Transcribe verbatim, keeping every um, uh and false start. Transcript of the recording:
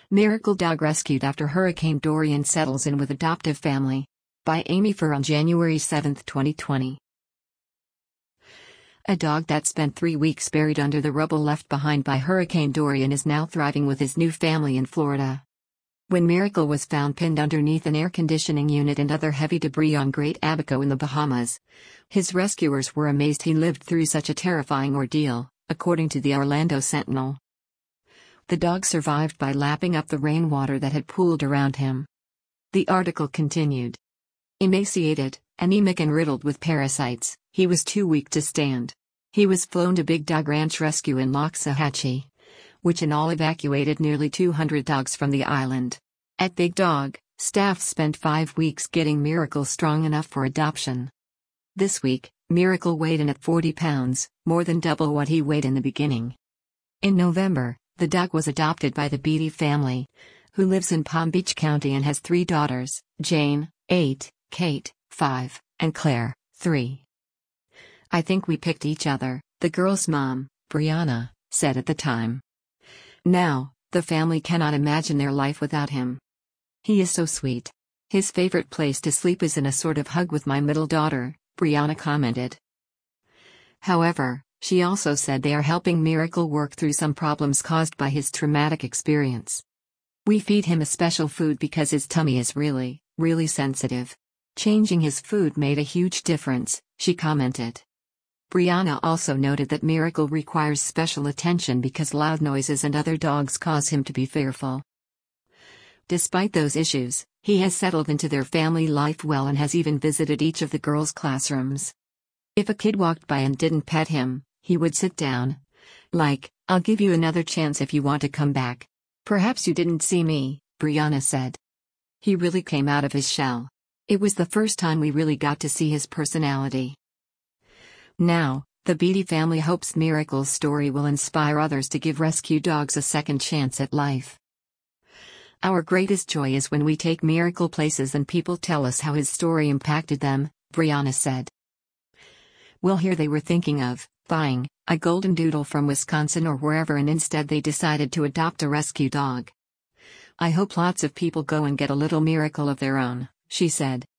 Miracle Dog Rescued After Hurricane Dorian Settles in with Adoptive Family. By Amy Furr on January seventh, twenty twenty. A dog that spent three weeks buried under the rubble left behind by Hurricane Dorian is now thriving with his new family in Florida. When Miracle was found pinned underneath an air conditioning unit and other heavy debris on Great Abaco in the Bahamas, his rescuers were amazed he lived through such a terrifying ordeal, according to the Orlando Sentinel. The dog survived by lapping up the rainwater that had pooled around him. The article continued. Emaciated, anemic and riddled with parasites, he was too weak to stand. He was flown to Big Dog Ranch Rescue in Loxahatchee, which in all evacuated nearly two hundred dogs from the island. At Big Dog, staff spent five weeks getting Miracle strong enough for adoption. This week, Miracle weighed in at forty pounds, more than double what he weighed in the beginning. In November, the dog was adopted by the Beatty family, who lives in Palm Beach County and has three daughters, Jane, eight, Kate, five, and Claire, three. "I think we picked each other," the girl's mom, Brianna, said at the time. Now, the family cannot imagine their life without him. "He is so sweet. His favorite place to sleep is in a sort of hug with my middle daughter," Brianna commented. However, she also said they are helping Miracle work through some problems caused by his traumatic experience. "We feed him a special food because his tummy is really, really sensitive. Changing his food made a huge difference," she commented. Brianna also noted that Miracle requires special attention because loud noises and other dogs cause him to be fearful. Despite those issues, he has settled into their family life well and has even visited each of the girls' classrooms. If a kid walked by and didn't pet him, he would sit down. Like, "I'll give you another chance if you want to come back. Perhaps you didn't see me," Brianna said. "He really came out of his shell. It was the first time we really got to see his personality." Now, the Beatty family hopes Miracle's story will inspire others to give rescue dogs a second chance at life. "Our greatest joy is when we take Miracle places and people tell us how his story impacted them," Brianna said. "Well, here they were thinking of buying a golden doodle from Wisconsin or wherever, and instead they decided to adopt a rescue dog. I hope lots of people go and get a little Miracle of their own," she said.